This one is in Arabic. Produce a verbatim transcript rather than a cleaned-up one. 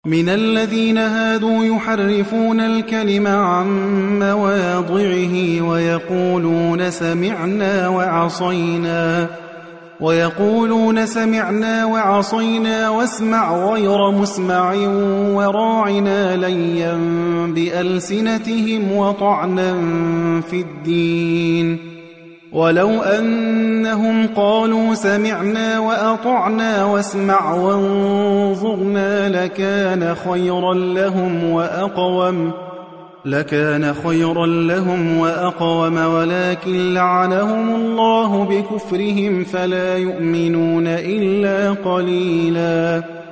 من الذين هادوا يحرفون الكلم عن مواضعه ويقولون سمعنا وعصينا ويقولون سمعنا وعصينا واسمع غير مسمع وراعنا ليا بألسنتهم وطعنا في الدين ولو أنهم قالوا سمعنا وأطعنا واسمع وانظرنا لكان خيرا لهم وأقوم لكان خيرا لهم وأقوم ولكن لعنهم الله بكفرهم فلا يؤمنون إلا قليلا